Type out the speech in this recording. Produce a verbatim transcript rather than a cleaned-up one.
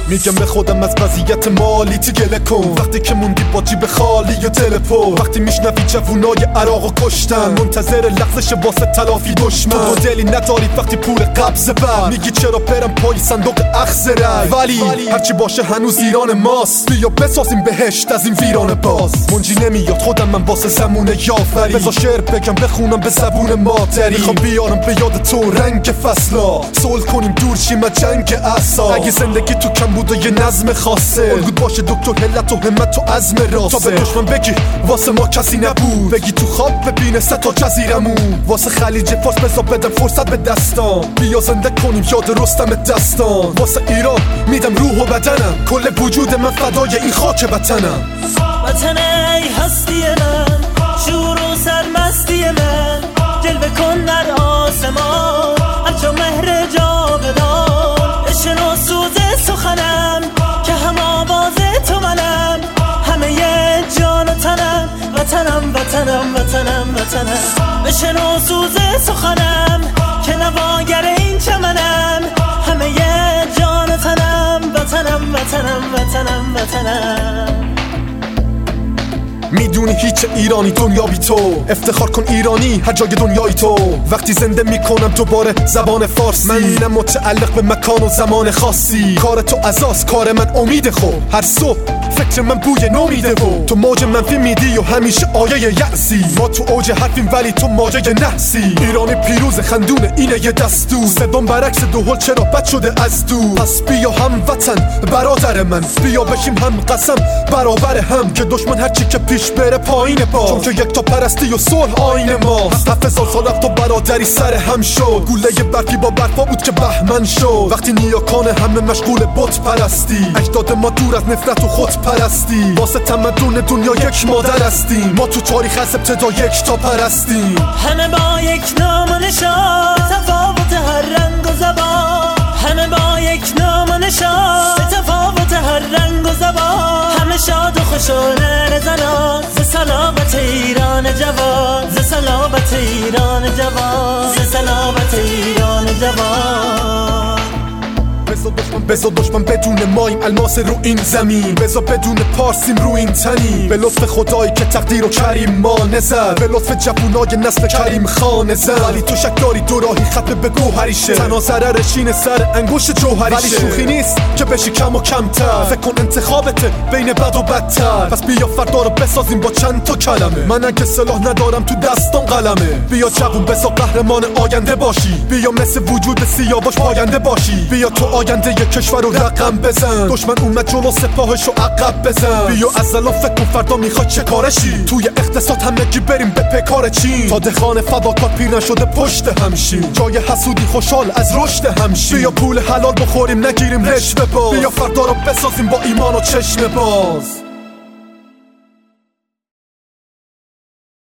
میگم به خودم از قضیت مالی تی گله کن. وقتی که موندی با جیب خالی یا دل پر، وقتی میشنوی جوونای عراقو کشتن، منتظر لغزش واسه تلافی دشمن. تو دلی نداری وقتی پول قبض بر، میگی چرا برم پای صندوق اخذ رای. ولی هرچی باشه هنوز ایران ماست، بیا بسازیم بهشت از این ویران باز. منجی نمیاد خودم من واسه زمونه یافری، بذار شعر بگم بخونم به زبون مادری. میخوام بیارم به یاد تو رنگ فصلا، صلح کنیم دور شیم از جنگ اعصاب. اگه زندگی تو کم بود و یه نظم خاصه، الگوت باشه دکتر هلت و همت و عزم راسته. تا به دشمن بگی واسه ما کسی نبود، بگی تو خواب ببینه سه تا جزیرمون. واسه خلیج فارس بذار بدم فرصت به دستان، بیا زنده کنیم یاد رستم دستان. واسه ایران میدم روح و بدنم، کل وجود من فدای این خاک وطنم. وطن ای هستی من، شور و سرمستی من، جلوه کن در آسمان همچون مهر جاودان. بشنو سوز سخنم که هم آواز تو منم، همه ی جان و تنم، وطنم وطنم وطنم وطنم. بشنو سوز سخنم که نواگر این چمنم، همه ی جان و تنم، وطنم وطنم وطنم وطنم. میدونی هیچ ایرانی دنیا بی تو، افتخار کن ایرانی هر جای دنیای تو. وقتی زنده میکنم دوباره زبان فارسی، من اینم متعلق به مکان و زمان خاصی. کار تو عزاز کار من امید خوب، هر صبح فکر من بوی نو میده و تو موج منفی میدی و همیشه آیه یأسی. ما تو اوج حرفیم ولی تو ماجه نحسی. ایرانی پیروز خندونه اینه یه دستور، صدام برعکس دو هل چرا بد شده از دور. پس بیا هم وطن برادر من، بیا بشیم هم قسم برابر هم، که دشمن هرچی که پیش بره پایین با، چون که یک تا پرستی و صلح آین ما. هفت هزار سال تو برادری سر هم شد، گوله برفی با برفا بود که بهمن شد. وقتی نیاکان همه مشغول بت پرستی، اجداد ما دور از نفرت و خود پرستی. واسه تمدن دنیا یک مادر هستیم، ما تو تاریخ از ابتدا یک تا پرستیم. همه با یک نام و نشان، تفاوت هر رنگ و زبان. همه با یک نام و نشان، تفاوت هر رنگ و زبان. همه شاد و خوش و رزنان، ز صلابت ایران جوان، ز صلابت ایران جوان، ز صلابت ایران جوان. بذار دشمن بدون مایم الماس رو این زمین، بذار بدون پارسیم رو این تنی. به لطف خدایی که تقدیر و کریم ما نزد، به لطف جوونای نسل کریم خان زد. ولی تو شک داری دو راهی ختم به گوهریشه، تنها ضررش اینه سر انگشت جوهریشه. ولی شوخی نیست که بشی کم و کمتر، فکر کن انتخابته بین بد و بدتر. پس بیا فردا رو بسازیم با چند تا کلمه، من اگه سلاح ندارم تو دستان قلمه. بیا جوون بذار قهرمان آینده باشی، بیا مثل وجود سیاوش پاینده باشی. بیا تو آینده یک کشور رو رقم بزن، دشمن اومد جلو سپاهشو عقب بزن. بیا از الان فکر کن فردا میخواد چه کارشی، توی اقتصاد همگی بریم به پیکار چین. تا دهخان فداکار پیر نشده پشت همشین، جای حسودی خوشحال از رشد همشین. بیا پول حلال بخوریم نگیریم رشوه باز، بیا فردا رو بسازیم با ایمان و چشم باز.